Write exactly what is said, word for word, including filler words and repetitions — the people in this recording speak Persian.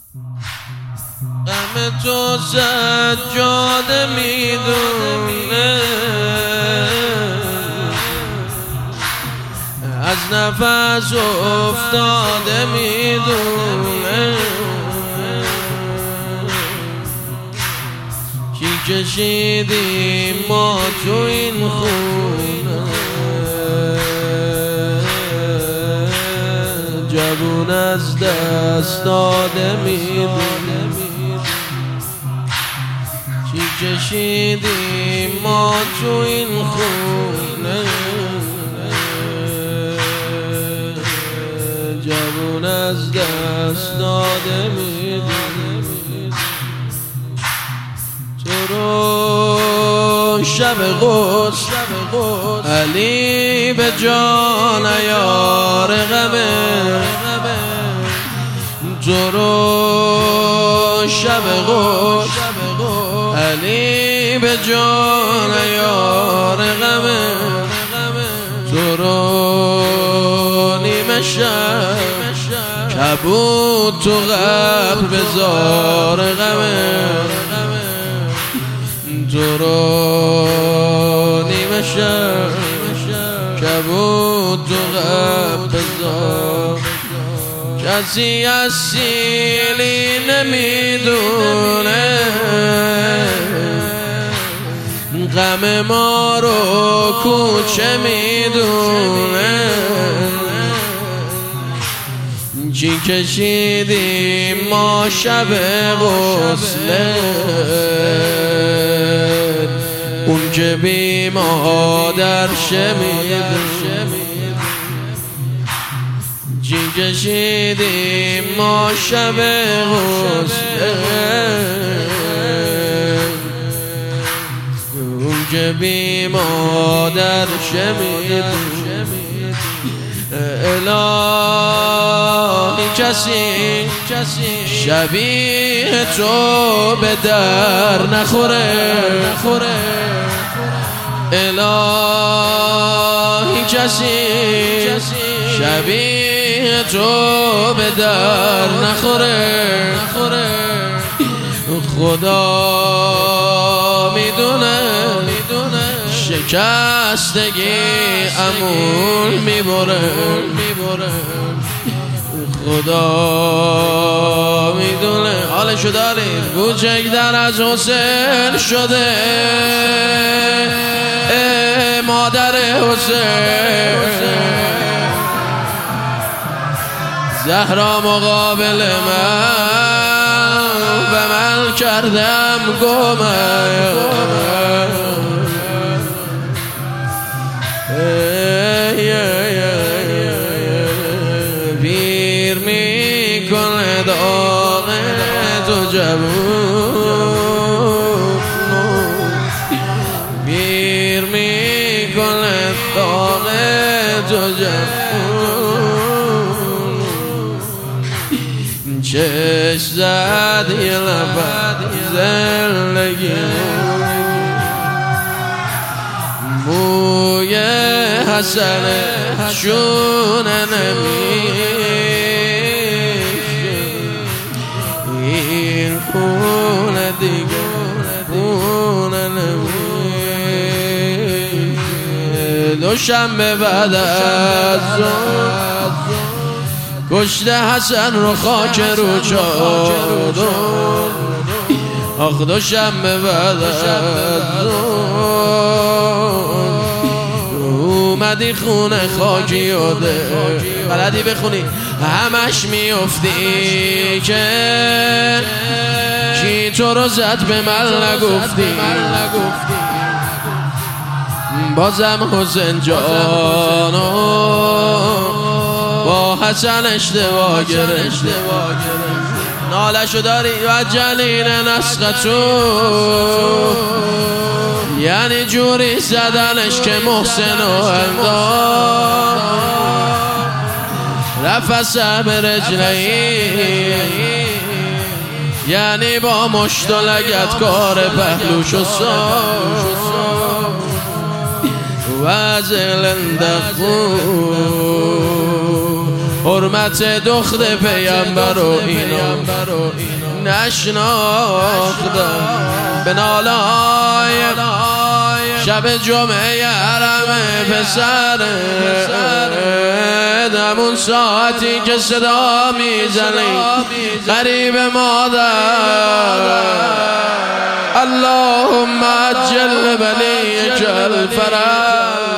غم تو سجاده میدونه، از نفس افتاده میدونه، چی کشیدیم ما تو این خونه. جوون از دست داده میدونه، چی کشیدیم ما تو این خونه. جوون از دست داده میدونه، تو رو شب قدس علی به جان یار غمه، تو رو شب قدس علی به جان یار غمه، تو رو نیمه شب کبود تو قبر بزار غمه، تو رو نیمه شب کبود تو قبر بزار. کسی از سیلی نمیدونه، غم ما رو کوچه میدونه، چی کشیدیم ما شب غسله، اون که بی مادر شمیدونه، چی کشیدیم ما شب غسله، اون که بی مادر شمیدونه. الهی کسی شبیه تو به در نخوره، الهی کسی شبیه تو به در نخوره، خدا میدونه شکستگی امون میبره، خدا میدونه. حالشو داریم کوچک در از حسین شده، مادر حسین زهرا مقابل من و من کردم گمه، پیر میکنه داغ تو جوون، پیر میکنه داغ تو جوون، چش زد یه لبت زندگی، موی حسن شونه نمیشه، این خونه دیگه خونه نمیشه. دوشنبه بعد از ظهر کشته حسن رو خاک رو چادر، آخ دوشنبه بعد از اومدی خونه خاکی یاده، بلدی بخونی همش میافتی که کی تو رو زد به من نگفتی، بازم حسین جانو با حسن اشتباه گرفت، نالشو داری و جنین نسختو، یعنی جوری زدنش که محسن و اندام رفت به رجلهی، یعنی با مشت و لگت کار پهلوش و سام و زلندخو حرمت دخت پیامبر و اینا نشناختم. به نالای شب جمعه حرم پسر همون ساعتی که صدا میزنی قریب مادر اللهم عجل ولیک الفرج